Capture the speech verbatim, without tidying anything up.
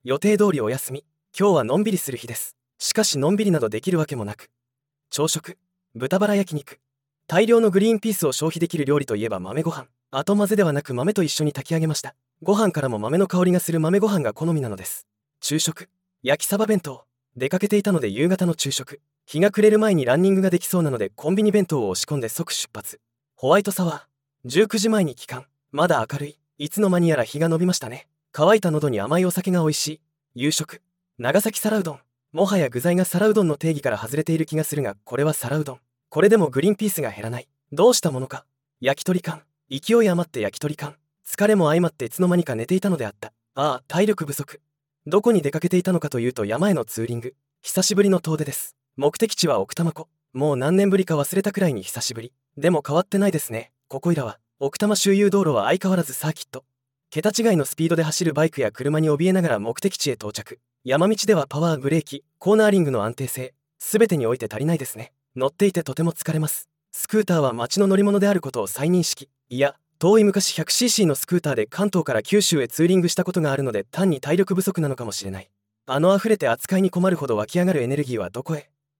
予定通りお休み。今日はのんびりする日です。しかしのんびりなどできるわけもなく、朝食、豚バラ焼肉。大量のグリーンピースを消費できる料理といえば豆ご飯。後混ぜではなく豆と一緒に炊き上げました。ご飯からも豆の香りがする豆ご飯が好みなのです。昼食、焼きサバ弁当。出かけていたので夕方の昼食。日が暮れる前にランニングができそうなのでコンビニ弁当を押し込んで即出発。ホワイトサワー。じゅうくじまえに帰還。まだ明るい。いつの間にやら日が伸びましたね。乾いた喉に甘いお酒が美味しい。夕食、長崎皿うどん。もはや具材が皿うどんの定義から外れている気がするが、これは皿うどん。これでもグリーンピースが減らない。どうしたものか。焼き鳥缶。勢い余って焼き鳥缶。疲れも相まっていつの間にか寝ていたのであった。ああ、体力不足。どこに出かけていたのかというと山へのツーリング。久しぶりの遠出です。目的地は奥多摩湖。もう何年ぶりか忘れたくらいに久しぶり。でも変わってないですね。ここいらは。奥多摩周遊道路は相変わらずサーキット。桁違いのスピードで走るバイクや車に怯えながら目的地へ到着。山道ではパワー、ブレーキ、コーナーリングの安定性、すべてにおいて足りないですね。乗っていてとても疲れます。スクーターは街の乗り物であることを再認識。いや、遠い昔 ひゃくシーシー のスクーターで関東から九州へツーリングしたことがあるので単に体力不足なのかもしれない。あの溢れて扱いに困るほど湧き上がるエネルギーはどこへ。